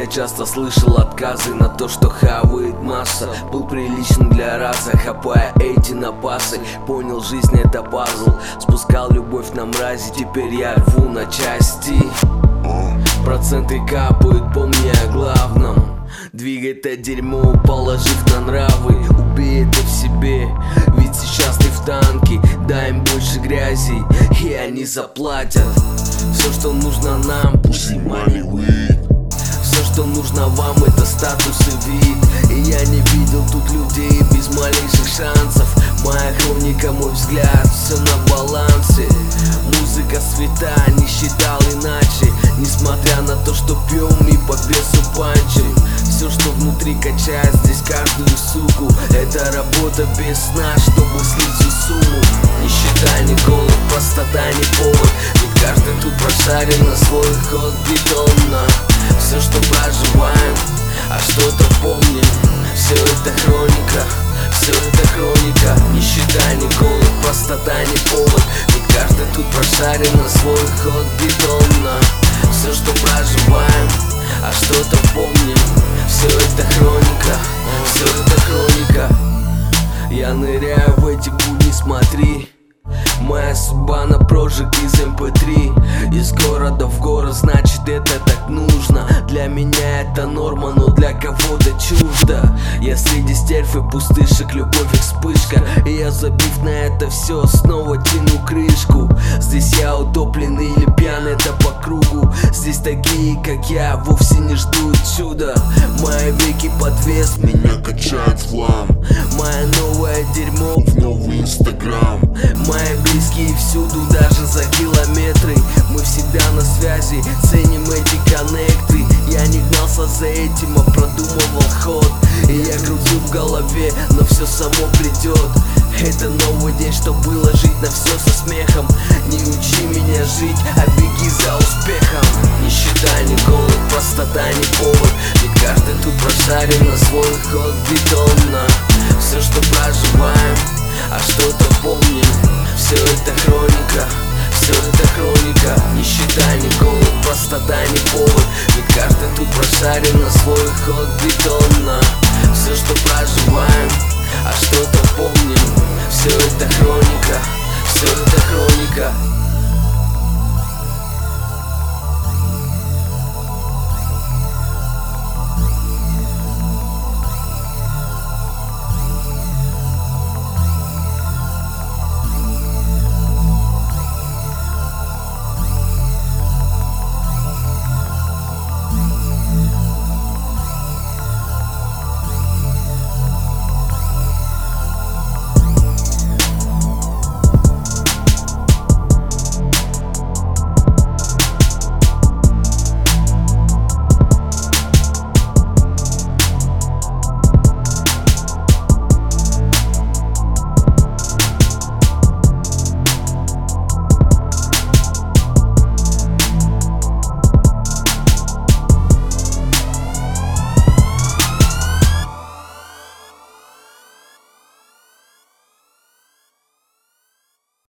часто слышал отказы на то, что хавает масса. Был приличным для раза, хапая эти напасы. Понял, жизнь это пазл, спускал любовь на мрази. Теперь я рву на части. Проценты капают, помни о главном. Двигай это дерьмо, положив на нравы. Убей это в себе, ведь сейчас ты в танке. Дай им больше грязи, и они заплатят. Все, что нужно нам, Pussy money weed. все, что нужно вам, это статус и вид. И я не видел тут людей без малейших шансов. Моя хроника, мой взгляд, все на балансе. Музыка свята, не считал иначе. Несмотря на то, что пьем и по бесу панчем. Все, что внутри качает здесь каждую суку. Это работа без сна, чтобы слить всю сумму. Нищета, не голод, простота, не повод. Ведь каждый тут прошарен на свой ход бетонно. Все, что проживаем, а что-то помним. Все это хроника, все это хроника. Нищета, не голод, простота, не повод. Ведь каждый тут прошарен на свой ход бетонно. Все, что проживаем, а что-то помним. Все это хроника, все это хроника. Я ныряю в эти будни, смотри. Моя судьба на прожиг из MP3. Из города в город, значит это так нужно. Для меня это норма, но для кого-то чуждо. Я среди стерв и пустышек, любовь и вспышка. И я, забив на это все, снова тяну крышку. Здесь я утоплен или пьян, это по кругу. Здесь такие, как я, вовсе не ждут чуда. Мои веки подвес, Меня качает в хлам. мое новое дерьмо В новый инстаграм. мои близкие всюду, даже за километры. Мы всегда на связи, ценим эти коннекты. Я не гнался за этим, а продумывал ход. И я крутил в голове, но все само придет. Это новый день, что было жить на все со смехом. Не учи меня жить, а беги за успехом. Нищета, не голод, простота, не повод. Ведь каждый тут прошарен на свой ход бетонно. Все, что проживаем, а что-то помним. Все это хроника, все это хроника. Нищета, не голод, простота, не повод. Ведь каждый тут прошарен на свой ход бетонно.